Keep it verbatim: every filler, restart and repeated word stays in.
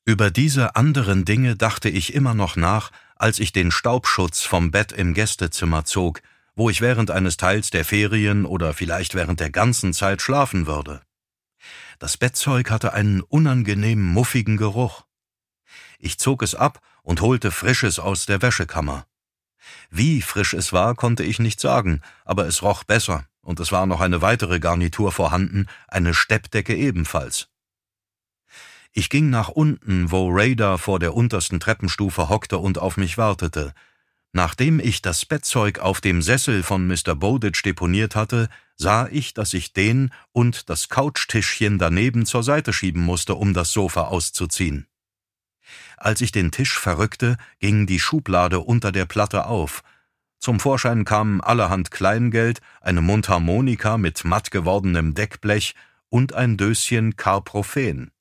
Über diese anderen Dinge dachte ich immer noch nach, als ich den Staubschutz vom Bett im Gästezimmer zog, wo ich während eines Teils der Ferien oder vielleicht während der ganzen Zeit schlafen würde. Das Bettzeug hatte einen unangenehm muffigen Geruch. Ich zog es ab und holte Frisches aus der Wäschekammer. Wie frisch es war, konnte ich nicht sagen, aber es roch besser, und es war noch eine weitere Garnitur vorhanden, eine Steppdecke ebenfalls. Ich ging nach unten, wo Radar vor der untersten Treppenstufe hockte und auf mich wartete. Nachdem ich das Bettzeug auf dem Sessel von Mister Bowditch deponiert hatte, sah ich, dass ich den und das Couchtischchen daneben zur Seite schieben musste, um das Sofa auszuziehen. Als ich den Tisch verrückte, ging die Schublade unter der Platte auf. Zum Vorschein kamen allerhand Kleingeld, eine Mundharmonika mit matt gewordenem Deckblech und ein Döschen Carprofen.